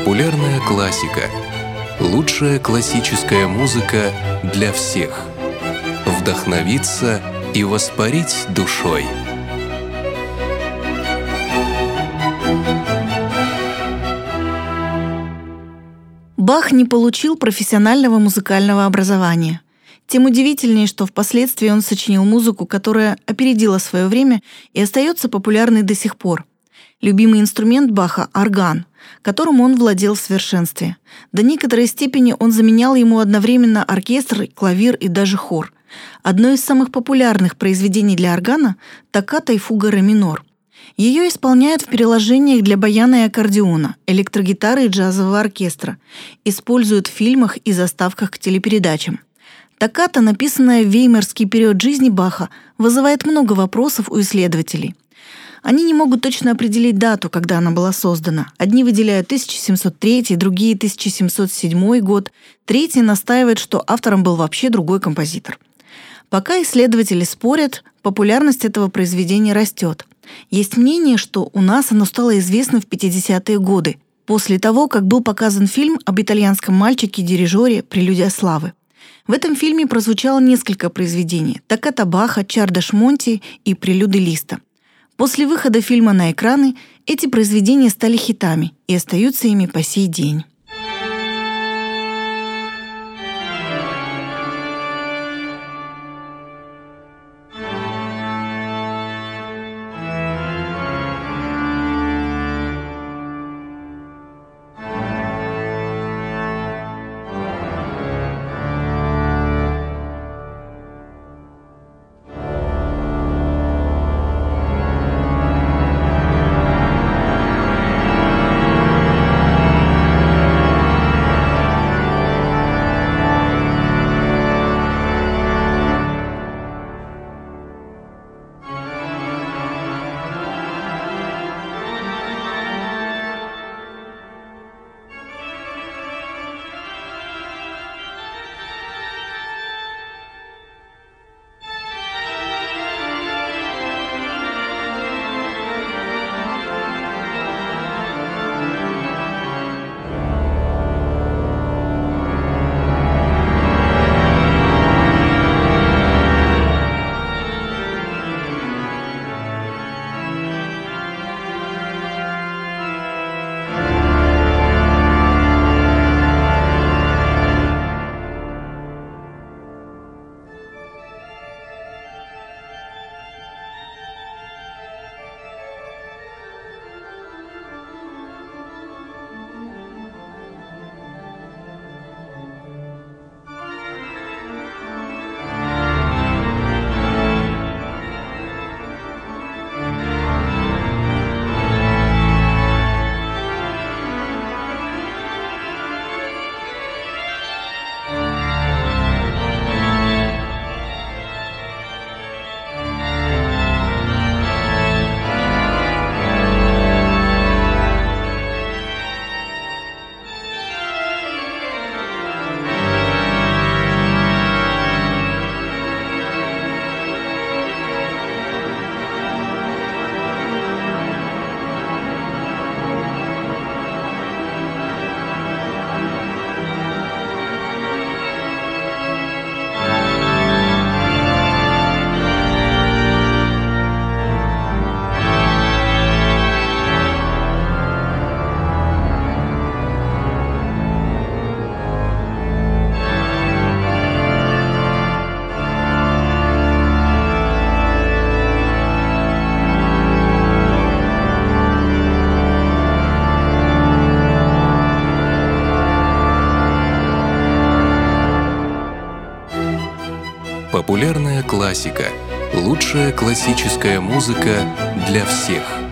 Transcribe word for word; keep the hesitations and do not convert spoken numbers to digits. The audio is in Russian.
Популярная классика. Лучшая классическая музыка для всех. Вдохновиться и воспарить душой. Бах не получил профессионального музыкального образования. Тем удивительнее, что впоследствии он сочинил музыку, которая опередила свое время и остается популярной до сих пор. Любимый инструмент Баха — орган, которым он владел в совершенстве. До некоторой степени он заменял ему одновременно оркестр, клавир и даже хор. Одно из самых популярных произведений для органа — токката и фуга ре минор. Ее исполняют в переложениях для баяна и аккордеона, электрогитары и джазового оркестра, используют в фильмах и заставках к телепередачам. Токката, написанная в веймарский период жизни Баха, вызывает много вопросов у исследователей. Они не могут точно определить дату, когда она была создана. Одни выделяют тысяча семьсот третий, другие — тысяча семьсот седьмой год, третьи настаивают, что автором был вообще другой композитор. Пока исследователи спорят, популярность этого произведения растет. Есть мнение, что у нас оно стало известно в пятидесятые годы, после того, как был показан фильм об итальянском мальчике-дирижере «Прелюдия славы». В этом фильме прозвучало несколько произведений — токката Баха, Чардаш Монти и прелюды Листа. После выхода фильма на экраны эти произведения стали хитами и остаются ими по сей день. Популярная классика. Лучшая классическая музыка для всех.